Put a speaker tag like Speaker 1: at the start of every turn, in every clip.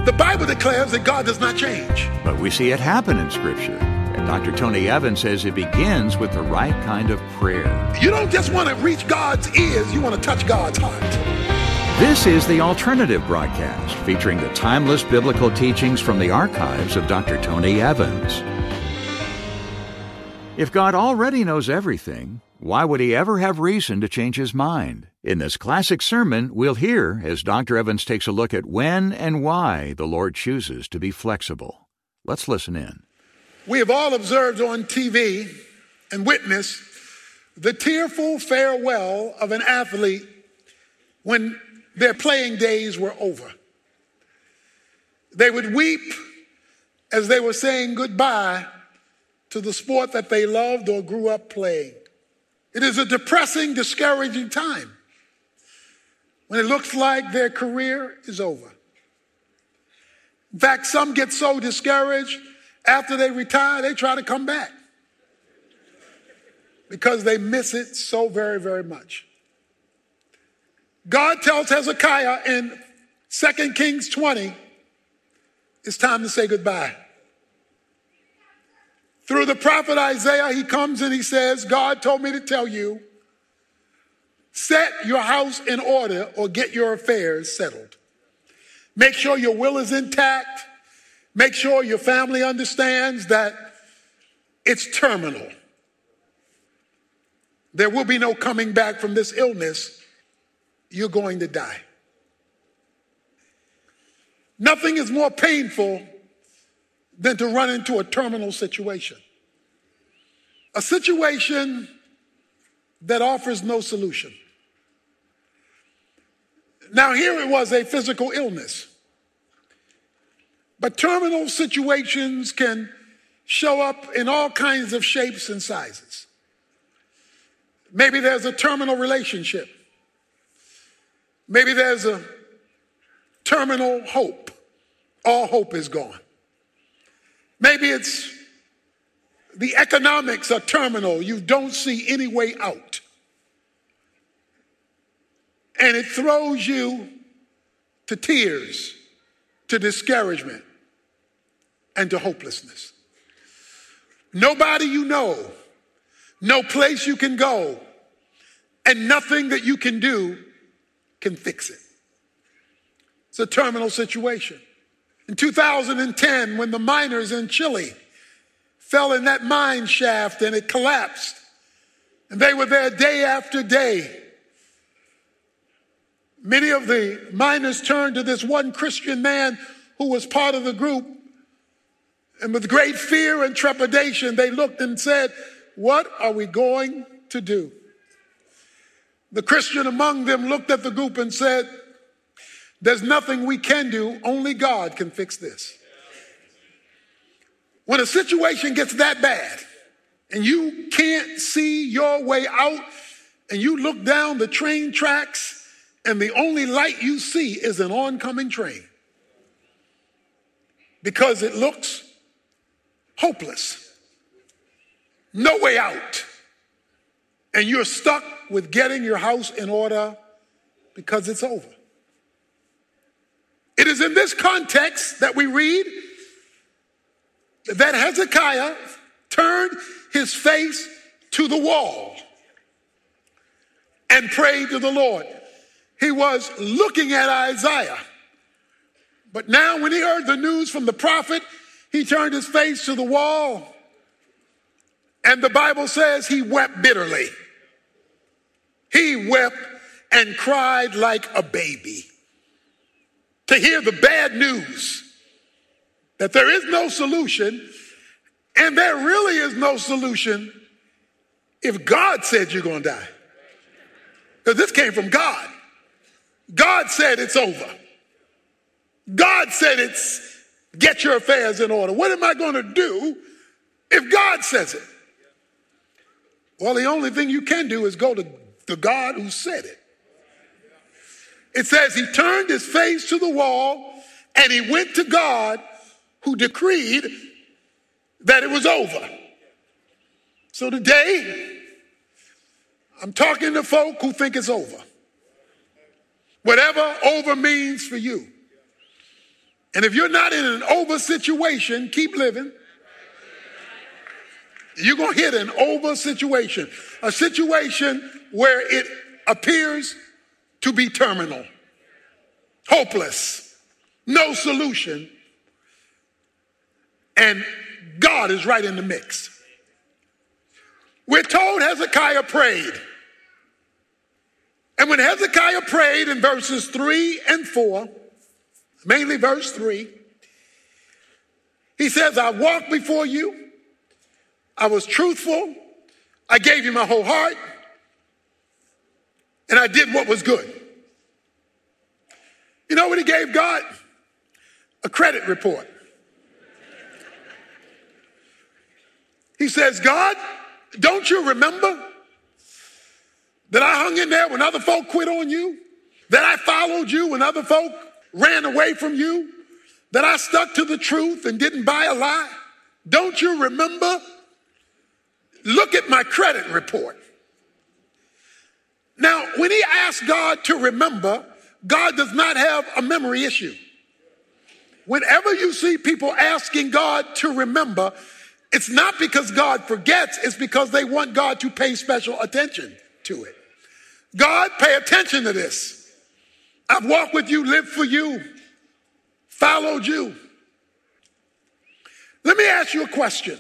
Speaker 1: The Bible declares that God does not change.
Speaker 2: But we see it happen in Scripture. And Dr. Tony Evans says it begins with the right kind of prayer.
Speaker 1: You don't just want to reach God's ears, you want to touch God's heart.
Speaker 2: This is The Alternative Broadcast, featuring the timeless biblical teachings from the archives of Dr. Tony Evans. If God already knows everything, why would he ever have reason to change his mind? In this classic sermon, we'll hear as Dr. Evans takes a look at when and why the Lord chooses to be flexible. Let's listen in.
Speaker 1: We have all observed on TV and witnessed the tearful farewell of an athlete when their playing days were over. They would weep as they were saying goodbye to the sport that they loved or grew up playing. It is a depressing, discouraging time when it looks like their career is over. In fact, some get so discouraged after they retire, they try to come back because they miss it so very, very much. God tells Hezekiah in 2 Kings 20, it's time to say goodbye. Through the prophet Isaiah, he comes and he says, God told me to tell you, set your house in order or get your affairs settled. Make sure your will is intact. Make sure your family understands that it's terminal. There will be no coming back from this illness. You're going to die. Nothing is more painful than to run into a terminal situation. A situation that offers no solution. Now, here it was a physical illness. But terminal situations can show up in all kinds of shapes and sizes. Maybe there's a terminal relationship. Maybe there's a terminal hope. All hope is gone. Maybe it's the economics are terminal. You don't see any way out. And it throws you to tears, to discouragement, and to hopelessness. Nobody you know, no place you can go, and nothing that you can do can fix it. It's a terminal situation. In 2010, when the miners in Chile fell in that mine shaft and it collapsed, and they were there day after day, many of the miners turned to this one Christian man who was part of the group, and with great fear and trepidation, they looked and said, what are we going to do? The Christian among them looked at the group and said, there's nothing we can do, only God can fix this. When a situation gets that bad and you can't see your way out and you look down the train tracks and the only light you see is an oncoming train because it looks hopeless, no way out, and you're stuck with getting your house in order because it's over. It is in this context that we read that Hezekiah turned his face to the wall and prayed to the Lord. He was looking at Isaiah, but now when he heard the news from the prophet, he turned his face to the wall, and the Bible says he wept bitterly. He wept and cried like a baby to hear the bad news that there is no solution, and there really is no solution if God said you're going to die. Because this came from God. God said it's over. God said it's get your affairs in order. What am I going to do if God says it? Well, the only thing you can do is go to the God who said it. It says he turned his face to the wall and he went to God who decreed that it was over. So today, I'm talking to folk who think it's over. Whatever over means for you. And if you're not in an over situation, keep living. You're going to hit an over situation, a situation where it appears to be terminal, hopeless, no solution, and God is right in the mix. We're told Hezekiah prayed. And when Hezekiah prayed in verses 3 and 4, mainly verse 3, he says, I walked before you. I was truthful. I gave you my whole heart. And I did what was good. You know what he gave God? A credit report. He says, God, don't you remember that I hung in there when other folk quit on you? That I followed you when other folk ran away from you? That I stuck to the truth and didn't buy a lie? Don't you remember? Look at my credit report. Now, when he asks God to remember, God does not have a memory issue. Whenever you see people asking God to remember, it's not because God forgets, it's because they want God to pay special attention to it. God, pay attention to this. I've walked with you, lived for you, followed you. Let me ask you a question.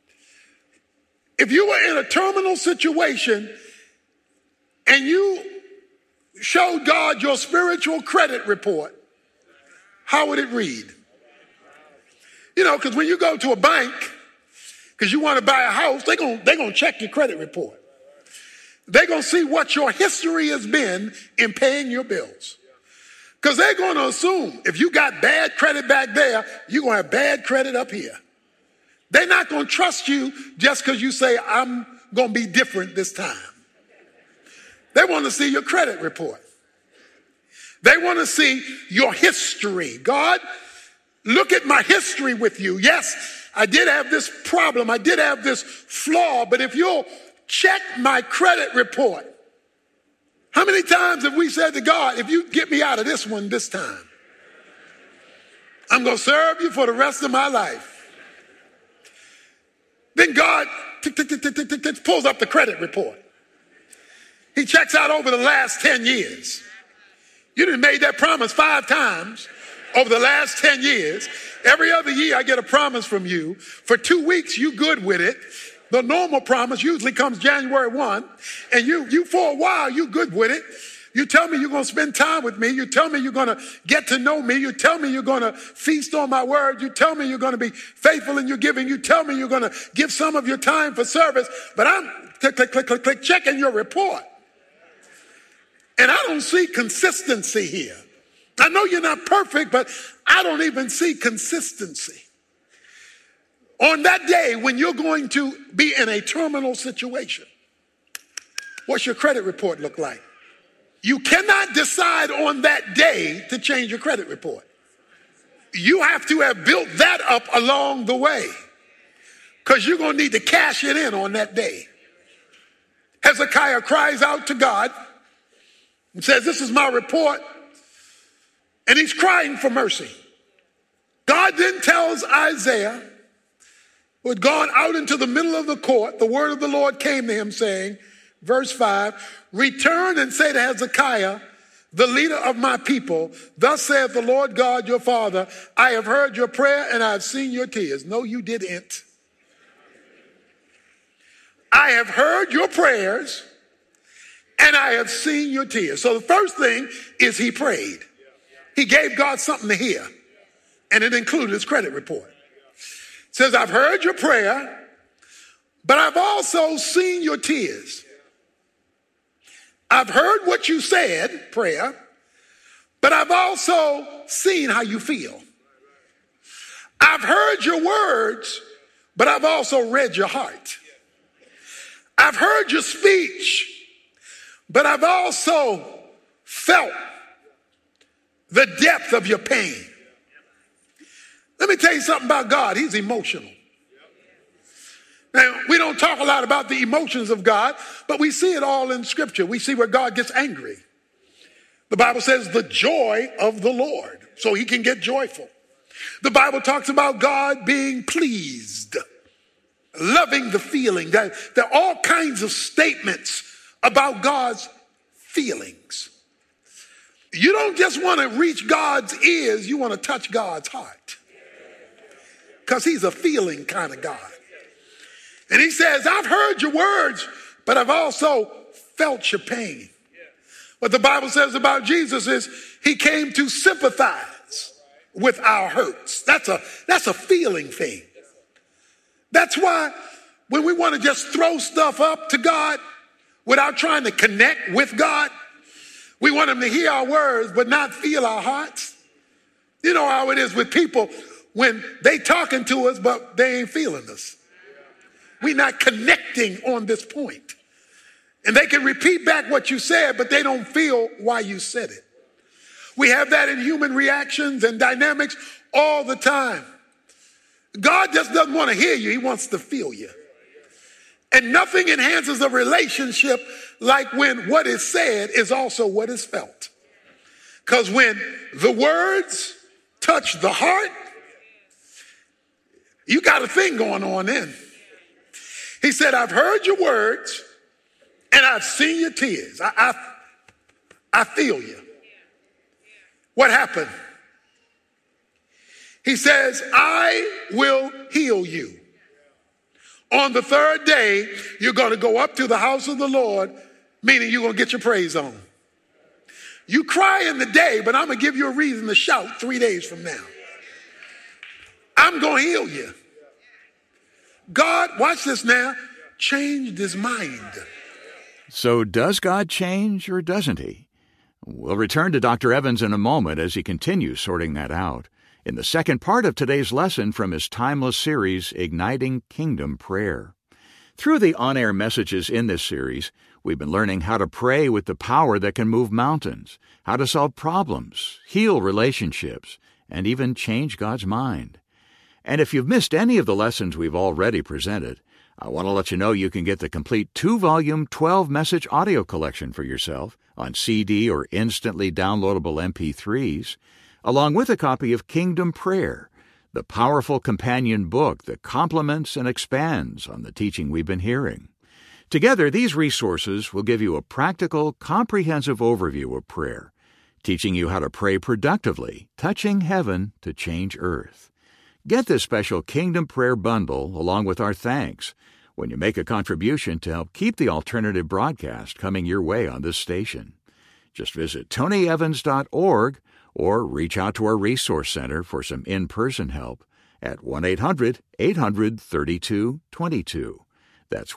Speaker 1: If you were in a terminal situation and you showed God your spiritual credit report, how would it read? You know, because when you go to a bank, because you want to buy a house, they're gonna check your credit report. They're going to see what your history has been in paying your bills. Because they're going to assume if you got bad credit back there, you're going to have bad credit up here. They're not going to trust you just because you say, I'm going to be different this time. They want to see your credit report. They want to see your history. God, look at my history with you. Yes, I did have this problem. I did have this flaw. But if you'll check my credit report, how many times have we said to God, if you get me out of this one this time, I'm going to serve you for the rest of my life. Then God pulls up the credit report. He checks out over the last 10 years. You done made that promise 5 times over the last 10 years. Every other year I get a promise from you. For 2 weeks, you good with it. The normal promise usually comes January 1. And you for a while, you good with it. You tell me you're going to spend time with me. You tell me you're going to get to know me. You tell me you're going to feast on my word. You tell me you're going to be faithful in your giving. You tell me you're going to give some of your time for service. But I'm click, checking your report. And I don't see consistency here. I know you're not perfect, but I don't even see consistency. On that day when you're going to be in a terminal situation, what's your credit report look like? You cannot decide on that day to change your credit report. You have to have built that up along the way because you're going to need to cash it in on that day. Hezekiah cries out to God and says, this is my report. And he's crying for mercy. God then tells Isaiah, who had gone out into the middle of the court, the word of the Lord came to him saying, verse 5, return and say to Hezekiah, the leader of my people, thus saith the Lord God your Father, I have heard your prayer and I have seen your tears. No, you didn't. I have heard your prayers and I have seen your tears. So the first thing is he prayed. He gave God something to hear, and it included his credit report. It says, I've heard your prayer, but I've also seen your tears. I've heard what you said, prayer, but I've also seen how you feel. I've heard your words, but I've also read your heart. I've heard your speech, but I've also felt the depth of your pain. Let me tell you something about God. He's emotional. Now, we don't talk a lot about the emotions of God, but we see it all in Scripture. We see where God gets angry. The Bible says the joy of the Lord, so he can get joyful. The Bible talks about God being pleased, loving the feeling. There are all kinds of statements about God's feelings. You don't just want to reach God's ears, you want to touch God's heart. Because he's a feeling kind of God. And he says, I've heard your words, but I've also felt your pain. What the Bible says about Jesus is he came to sympathize with our hurts. That's a feeling thing. That's why when we want to just throw stuff up to God without trying to connect with God, we want him to hear our words but not feel our hearts. You know how it is with people when they talking to us but they ain't feeling us. We're not connecting on this point. And they can repeat back what you said, but they don't feel why you said it. We have that in human reactions and dynamics all the time. God just doesn't want to hear you. He wants to feel you. And nothing enhances a relationship like when what is said is also what is felt. Because when the words touch the heart, you got a thing going on then. He said, I've heard your words and I've seen your tears. I feel you. What happened? He says, I will heal you. On the third day, you're going to go up to the house of the Lord, meaning you're going to get your praise on. You cry in the day, but I'm going to give you a reason to shout 3 days from now. I'm going to heal you. God, watch this now, changed his mind.
Speaker 2: So does God change or doesn't he? We'll return to Dr. Evans in a moment as he continues sorting that out in the second part of today's lesson from his timeless series, Igniting Kingdom Prayer. Through the on-air messages in this series, we've been learning how to pray with the power that can move mountains, how to solve problems, heal relationships, and even change God's mind. And if you've missed any of the lessons we've already presented, I want to let you know you can get the complete 2-volume, 12-message audio collection for yourself on CD or instantly downloadable MP3s, along with a copy of Kingdom Prayer, the powerful companion book that complements and expands on the teaching we've been hearing. Together, these resources will give you a practical, comprehensive overview of prayer, teaching you how to pray productively, touching heaven to change earth. Get this special Kingdom Prayer bundle along with our thanks when you make a contribution to help keep the alternative broadcast coming your way on this station. Just visit tonyevans.org or reach out to our Resource Center for some in-person help at 1-800-800-3222. That's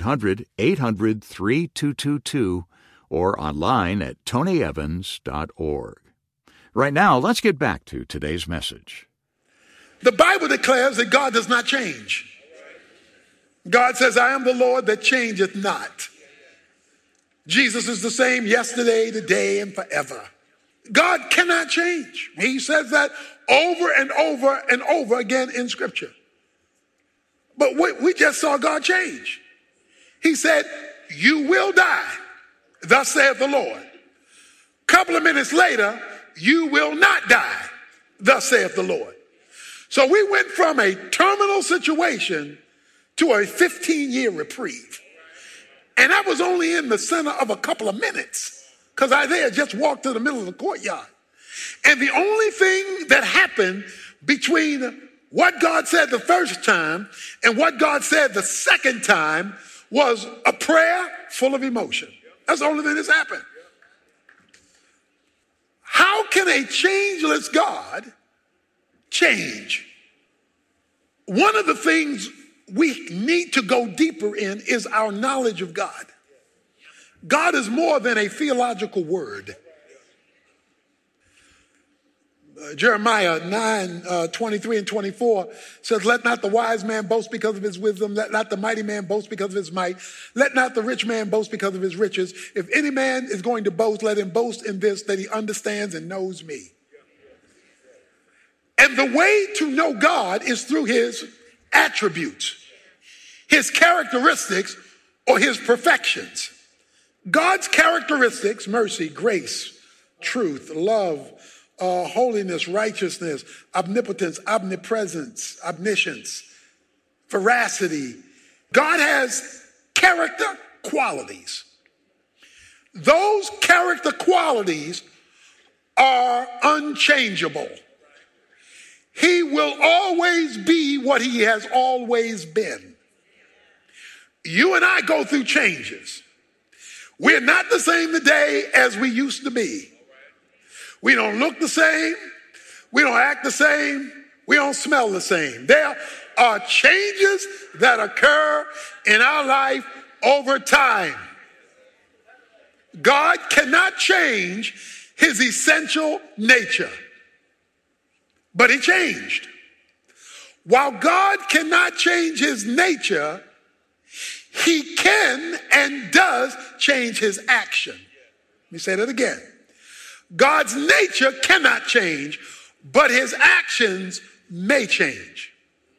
Speaker 2: 1-800-800-3222 or online at tonyevans.org. Right now, let's get back to today's message.
Speaker 1: The Bible declares that God does not change. God says, I am the Lord that changeth not. Jesus is the same yesterday, today, and forever. God cannot change. He says that over and over and over again in Scripture. But we just saw God change. He said, you will die, thus saith the Lord. A couple of minutes later, you will not die, thus saith the Lord. So we went from a terminal situation to a 15-year reprieve. And that was only in the center of a couple of minutes because Isaiah just walked to the middle of the courtyard. And the only thing that happened between what God said the first time and what God said the second time was a prayer full of emotion. That's the only thing that's happened. How can a changeless God change? One of the things we need to go deeper in is our knowledge of God. God is more than a theological word. Jeremiah 9:23 and 24 says, let not the wise man boast because of his wisdom. Let not the mighty man boast because of his might. Let not the rich man boast because of his riches. If any man is going to boast, let him boast in this, that he understands and knows me. And the way to know God is through his attributes, his characteristics, or his perfections. God's characteristics, mercy, grace, truth, love, holiness, righteousness, omnipotence, omnipresence, omniscience, veracity. God has character qualities. Those character qualities are unchangeable. He will always be what he has always been. You and I go through changes. We're not the same today as we used to be. We don't look the same. We don't act the same. We don't smell the same. There are changes that occur in our life over time. God cannot change his essential nature, but he changed. While God cannot change his nature, he can and does change his action. Let me say that again. God's nature cannot change, but his actions may change.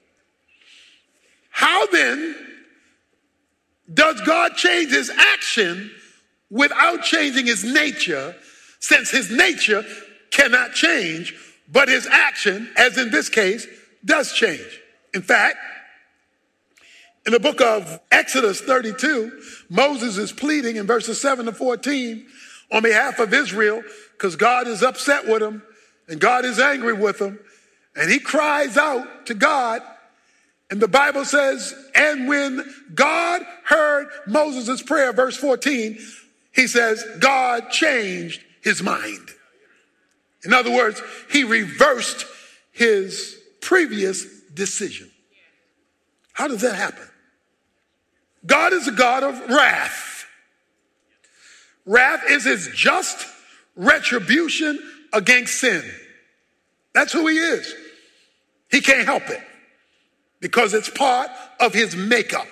Speaker 1: How then does God change his action without changing his nature, since his nature cannot change, but his action, as in this case, does change? In fact, in the book of Exodus 32, Moses is pleading in verses 7 to 14 on behalf of Israel because God is upset with him and God is angry with him. And he cries out to God. And the Bible says, and when God heard Moses' prayer, verse 14, he says, God changed his mind. In other words, he reversed his previous decision. How does that happen? God is a God of wrath. Wrath is his just retribution against sin. That's who he is. He can't help it because it's part of his makeup.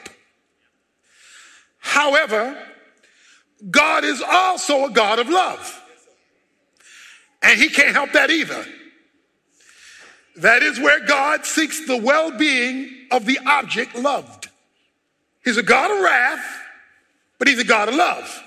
Speaker 1: However, God is also a God of love. And he can't help that either. That is where God seeks the well-being of the object loved. He's a God of wrath, but he's a God of love.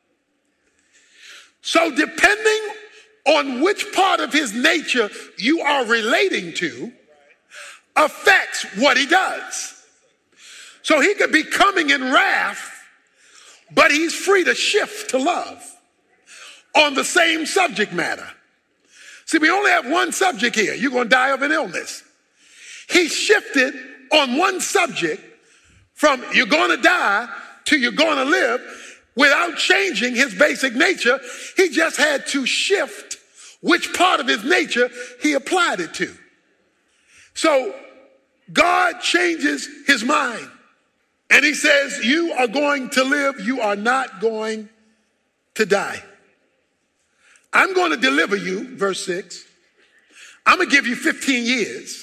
Speaker 1: So depending on which part of his nature you are relating to affects what he does. So he could be coming in wrath, but he's free to shift to love on the same subject matter. See, we only have one subject here. You're going to die of an illness. He shifted on one subject from you're going to die to you're going to live without changing his basic nature. He just had to shift which part of his nature he applied it to. So God changes his mind and he says, you are going to live. You are not going to die. I'm going to deliver you, verse 6. I'm going to give you 15 years.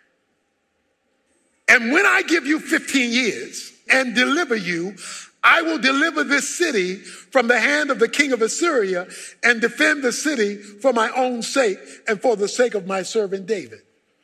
Speaker 1: And when I give you 15 years and deliver you, I will deliver this city from the hand of the king of Assyria and defend the city for my own sake and for the sake of my servant David.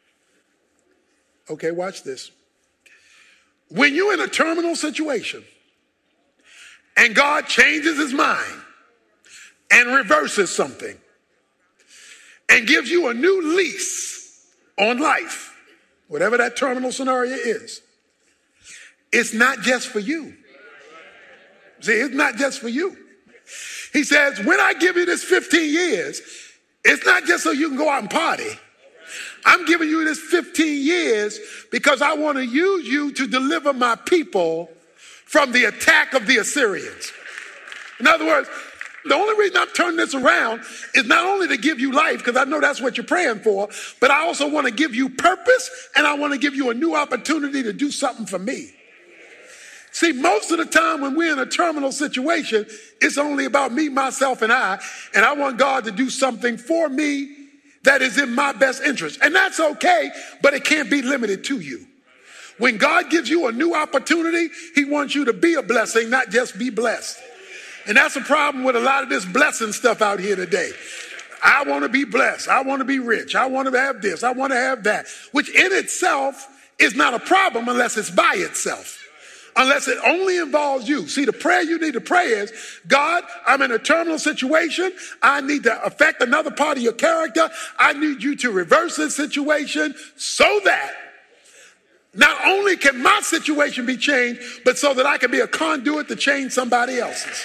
Speaker 1: Okay, watch this. When you're in a terminal situation and God changes his mind and reverses something and gives you a new lease on life, whatever that terminal scenario is, it's not just for you. See, it's not just for you. He says, when I give you this 15 years, it's not just so you can go out and party. I'm giving you this 15 years because I want to use you to deliver my people from the attack of the Assyrians. In other words, the only reason I'm turning this around is not only to give you life, because I know that's what you're praying for, but I also want to give you purpose and I want to give you a new opportunity to do something for me. See, most of the time when we're in a terminal situation, it's only about me, myself, and I want God to do something for me that is in my best interest. And that's okay, but it can't be limited to you. When God gives you a new opportunity, he wants you to be a blessing, not just be blessed. And that's a problem with a lot of this blessing stuff out here today. I want to be blessed. I want to be rich. I want to have this. I want to have that, which in itself is not a problem unless it's by itself. unless it only involves you. See, the prayer you need to pray is, God, I'm in a terminal situation. I need to affect another part of your character. I need you to reverse this situation so that not only can my situation be changed, but so that I can be a conduit to change somebody else's.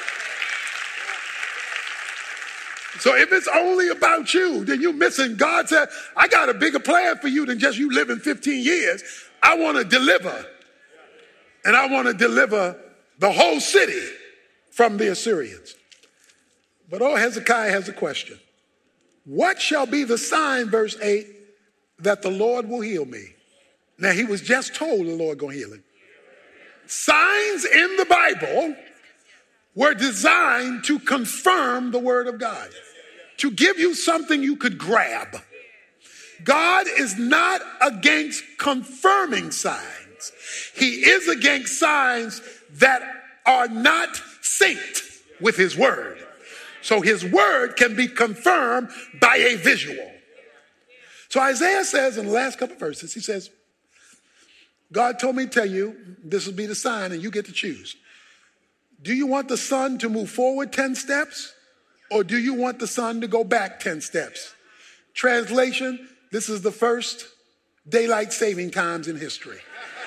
Speaker 1: So if it's only about you, then you're missing. God said, I got a bigger plan for you than just you living 15 years. I want to deliver. And I want to deliver the whole city from the Assyrians. But Hezekiah has a question. What shall be the sign, verse 8, that the Lord will heal me? Now, he was just told the Lord going to heal him. Signs in the Bible were designed to confirm the word of God, to give you something you could grab. God is not against confirming signs. He is against signs that are not synced with his word. So his word can be confirmed by a visual. So Isaiah says in the last couple of verses, he says, God told me to tell you, this will be the sign and you get to choose. Do you want the sun to move forward 10 steps? Or do you want the sun to go back 10 steps? Translation, this is the first daylight saving times in history.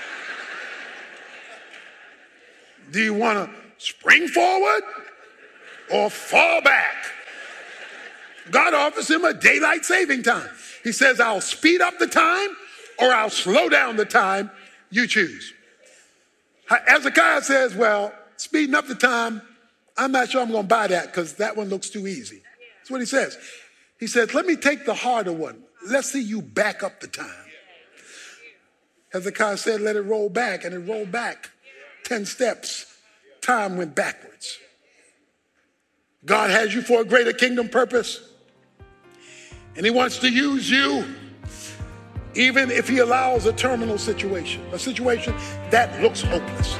Speaker 1: Do you want to spring forward or fall back? God offers him a daylight saving time. He says, I'll speed up the time or I'll slow down the time. You choose. Hezekiah says, well, speeding up the time, I'm not sure I'm going to buy that because that one looks too easy. That's what he says. He says, let me take the harder one. Let's see you back up the time. Hezekiah said, let it roll back, and it rolled back 10 steps. Time went backwards. God has you for a greater kingdom purpose, and he wants to use you even if he allows a terminal situation, a situation that looks hopeless.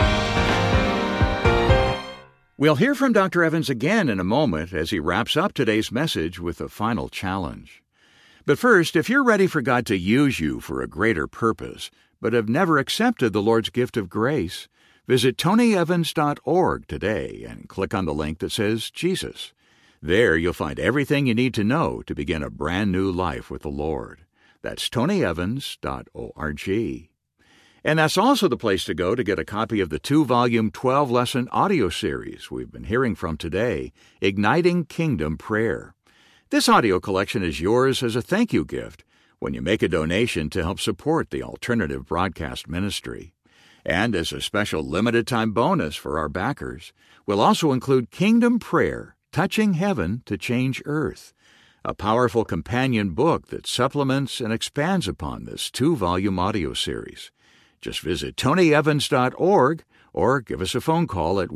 Speaker 2: We'll hear from Dr. Evans again in a moment as he wraps up today's message with a final challenge. But first, if you're ready for God to use you for a greater purpose, but have never accepted the Lord's gift of grace, visit tonyevans.org today and click on the link that says Jesus. There you'll find everything you need to know to begin a brand new life with the Lord. That's tonyevans.org. And that's also the place to go to get a copy of the 2-volume, 12-lesson audio series we've been hearing from today, Igniting Kingdom Prayer. This audio collection is yours as a thank you gift when you make a donation to help support the alternative broadcast ministry. And as a special limited-time bonus for our backers, we'll also include Kingdom Prayer, Touching Heaven to Change Earth, a powerful companion book that supplements and expands upon this 2-volume audio series. Just visit tonyevans.org or give us a phone call at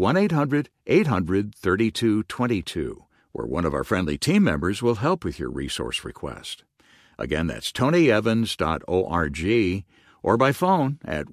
Speaker 2: 1-800-800-3222, where one of our friendly team members will help with your resource request. Again, that's tonyevans.org or by phone at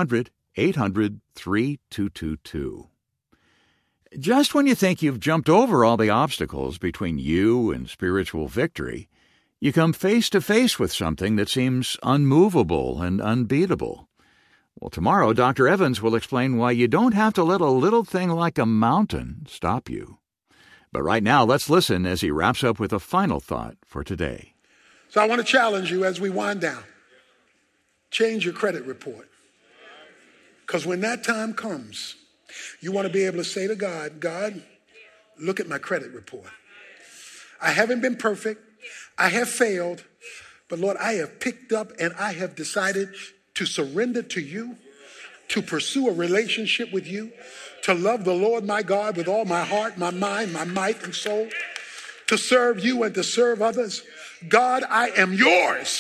Speaker 2: 1-800-800-3222. Just when you think you've jumped over all the obstacles between you and spiritual victory, you come face to face with something that seems unmovable and unbeatable. Well, tomorrow, Dr. Evans will explain why you don't have to let a little thing like a mountain stop you. But right now, let's listen as he wraps up with a final thought for today.
Speaker 1: So I want to challenge you as we wind down. Change your credit report. Because when that time comes, you want to be able to say to God, God, look at my credit report. I haven't been perfect. I have failed. But Lord, I have picked up and I have decided to surrender to you, to pursue a relationship with you, to love the Lord my God with all my heart, my mind, my might and soul, to serve you and to serve others. God, I am yours.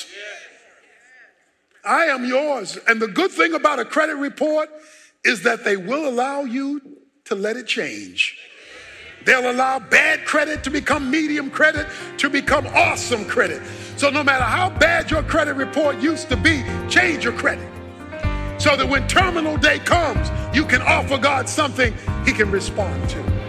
Speaker 1: I am yours. And the good thing about a credit report is that they will allow you to let it change. They'll allow bad credit to become medium credit, to become awesome credit. So no matter how bad your credit report used to be, change your credit. So that when terminal day comes, you can offer God something he can respond to.